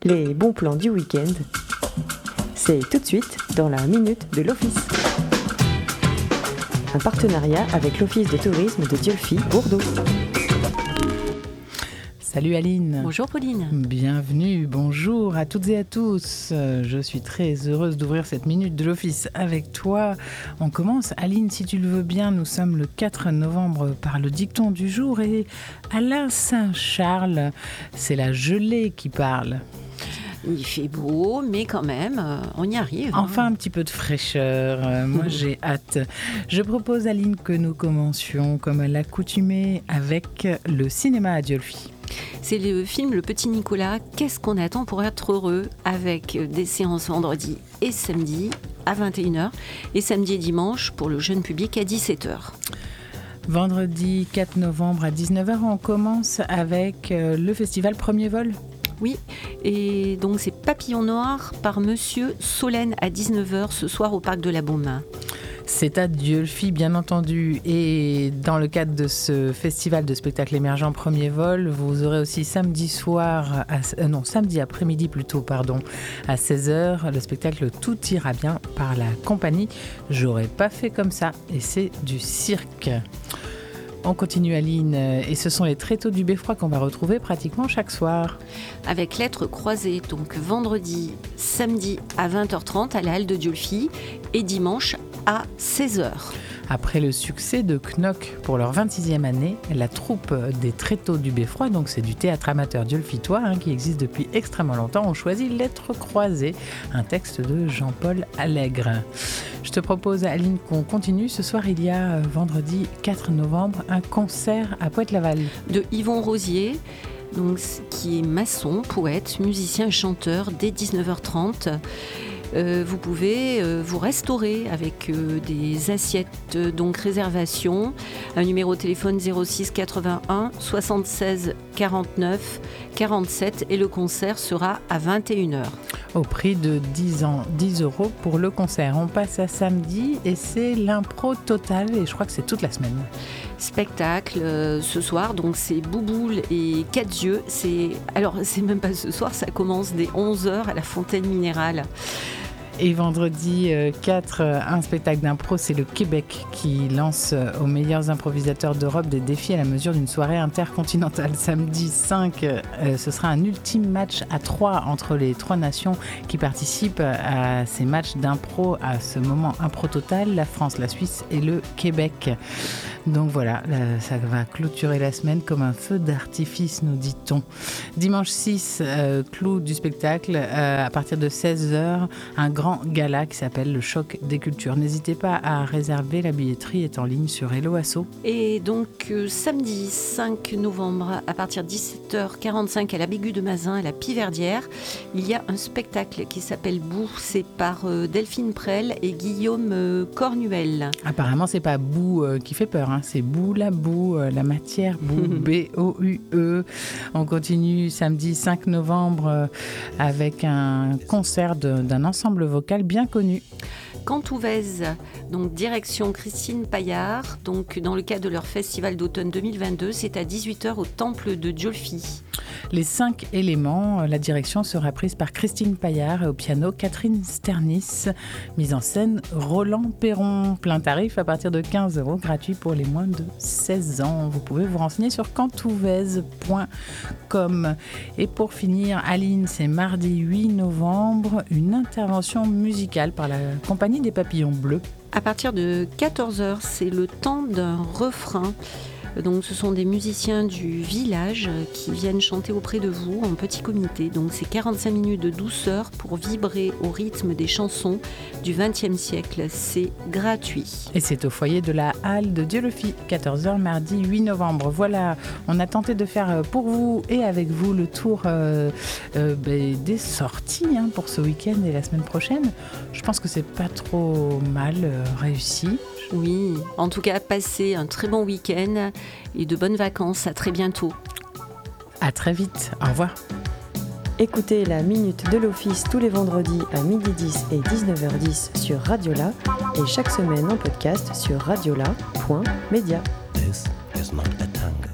Les bons plans du week-end, c'est tout de suite dans la Minute de l'Office. Un partenariat avec l'Office de tourisme de Dieulefit, Bordeaux. Salut Aline. Bonjour Pauline. Bienvenue, bonjour à toutes et à tous. Je suis très heureuse d'ouvrir cette Minute de l'Office avec toi. On commence, Aline, si tu le veux bien, nous sommes le 4 novembre par le dicton du jour et Alain Saint-Charles, c'est la gelée qui parle. Il fait beau, mais quand même, on y arrive. Enfin, un petit peu de fraîcheur. Moi, j'ai hâte. Je propose, Aline, que nous commencions, comme à l'accoutumée, avec le cinéma à Dieulefit. C'est le film Le Petit Nicolas. Qu'est-ce qu'on attend pour être heureux, avec des séances vendredi et samedi à 21h et samedi et dimanche pour le jeune public à 17h. Vendredi 4 novembre à 19h, on commence avec le festival Premier Vol. Oui, et donc c'est Papillon Noir par Monsieur Solène à 19h ce soir au Parc de la Baume. C'est à Dieulefit, bien entendu. Et dans le cadre de ce festival de spectacles émergents Premier Vol, vous aurez aussi samedi après-midi à 16h, le spectacle Tout ira bien par la compagnie J'aurais pas fait comme ça. Et c'est du cirque. On continue, Aline, et ce sont les tréteaux du Beffroi qu'on va retrouver pratiquement chaque soir. Avec lettres croisées, donc vendredi, samedi à 20h30 à la halle de Dieulefit et dimanche à 16h. Après le succès de Knock pour leur 26e année, la troupe des tréteaux du Beffroi, donc c'est du théâtre amateur dieulefitois qui existe depuis extrêmement longtemps, ont choisi Lettres croisées, un texte de Jean-Paul Allègre. Je te propose, Aline, qu'on continue. Ce soir, il y a vendredi 4 novembre un concert à Poète-Laval. De Yvon Rosier, donc, qui est maçon, poète, musicien et chanteur dès 19h30. Vous pouvez vous restaurer avec des assiettes, donc réservation, un numéro de téléphone 06 81 76 49 47 et le concert sera à 21h. Au prix de 10 € pour le concert. On passe à samedi et c'est l'impro totale et je crois que c'est toute la semaine. Spectacle ce soir, donc c'est Bouboule et Quatre Yeux. Alors c'est même pas ce soir, ça commence dès 11h à la Fontaine Minérale. Et vendredi 4, un spectacle d'impro, c'est le Québec qui lance aux meilleurs improvisateurs d'Europe des défis à la mesure d'une soirée intercontinentale. Samedi 5, ce sera un ultime match à 3 entre les 3 nations qui participent à ces matchs d'impro à ce moment impro total, la France, la Suisse et le Québec. Donc voilà, ça va clôturer la semaine comme un feu d'artifice, nous dit-on. Dimanche 6, clou du spectacle, à partir de 16h, un grand gala qui s'appelle le Choc des Cultures. N'hésitez pas à réserver, la billetterie est en ligne sur Hello Asso. Et donc samedi 5 novembre, à partir de 17h45 à la Bégu de Mazin, à la Piverdière, il y a un spectacle qui s'appelle Bou, c'est par Delphine Prel et Guillaume Cornuel. Apparemment, c'est pas Bou qui fait peur. C'est boue, la matière, boue, B-O-U-E. On continue samedi 5 novembre avec un concert d'un ensemble vocal bien connu. Cantouvez, donc direction Christine Paillard, donc dans le cadre de leur festival d'automne 2022, c'est à 18h au temple de Dieulefit. Les 5 éléments, la direction sera prise par Christine Paillard et au piano Catherine Sternis. Mise en scène Roland Perron. Plein tarif à partir de 15 €, gratuit pour les moins de 16 ans. Vous pouvez vous renseigner sur cantouvez.com. Et pour finir, Aline, c'est mardi 8 novembre, une intervention musicale par la compagnie des Papillons Bleus. À partir de 14h, c'est le temps d'un refrain. Donc, ce sont des musiciens du village qui viennent chanter auprès de vous en petit comité. Donc, c'est 45 minutes de douceur pour vibrer au rythme des chansons du XXe siècle. C'est gratuit. Et c'est au foyer de la halle de Dieulefit, 14h, mardi 8 novembre. Voilà, on a tenté de faire pour vous et avec vous le tour des sorties pour ce week-end et la semaine prochaine. Je pense que c'est pas trop mal réussi. Oui, en tout cas, passez un très bon week-end et de bonnes vacances. À très bientôt. À très vite. Au revoir. Écoutez la Minute de l'Office tous les vendredis à 12h10 et 19h10 sur Radiola et chaque semaine en podcast sur radiola.media. This is not a tango.